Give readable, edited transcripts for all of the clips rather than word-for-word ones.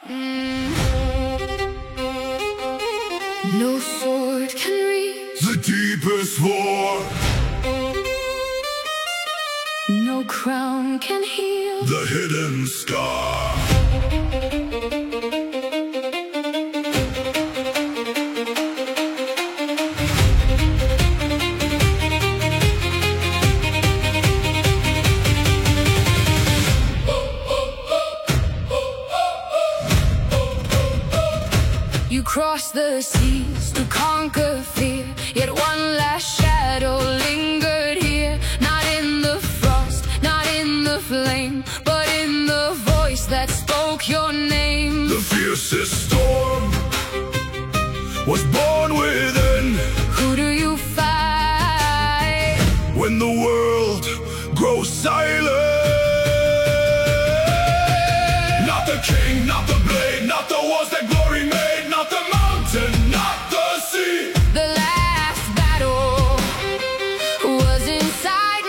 No sword can reach the deepest war. No crown can heal the hidden scar. You cross the seas to conquer fear, yet one last shadow lingered here. Not in the frost, not in the flame, but in the voice that spoke your name. The fiercest storm was born within. Who do you fight when the world grows silent? Not the king, not the blade, not the wars that glory made, not the mountain, not the sea. The last battle was inside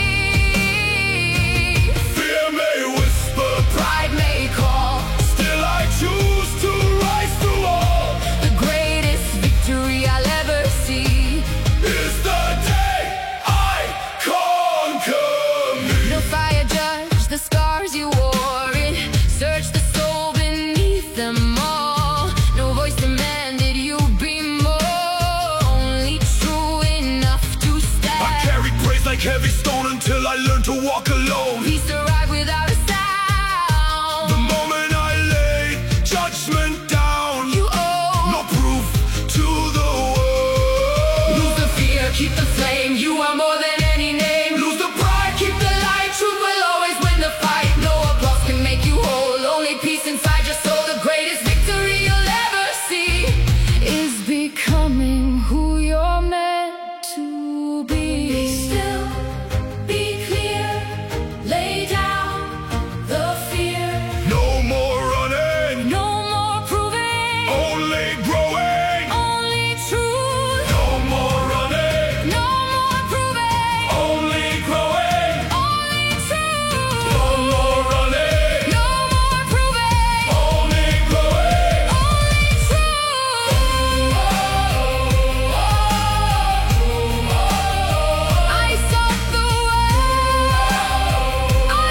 me. Fear may whisper, Pride may call, still I choose to rise through all. the greatest victory I'll ever see is the day I conquer me. no fire judge the scars you wore. It searched the soul beneath them all. No voice demanded you be more, only true enough to I stand. carried praise like heavy stone until I learned to walk alone. Peace arrived without a sound. The moment I laid judgment down, You owe no proof to the world. lose the fear, keep the flame. You are more than any name. Lose the pride, Keep the light, truth will always win the fight. No applause can make you whole, only peace inside your soul. The greatest victory you'll ever see is becoming who you're meant to be. Be still, be clear, lay down the fear. no more running, No more proving, only growing. only truth. No more running, No more proving, only growing. only truth. No more running, No more proving, only growing. only truth. I sought the world, I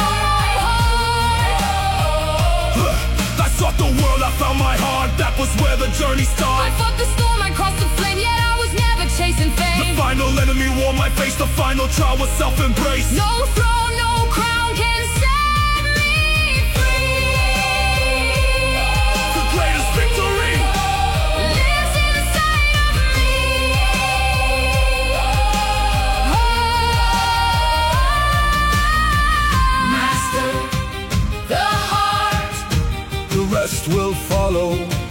found my heart. I sought the world, I found my heart. That was where the journey I started. fought the storm, I crossed the flame, yet I was never chasing The fame. final enemy wore my face. The final trial was self-embrace. No throne, no crown can set me free. The greatest victory. Lives inside of me. Master the heart. The rest will follow.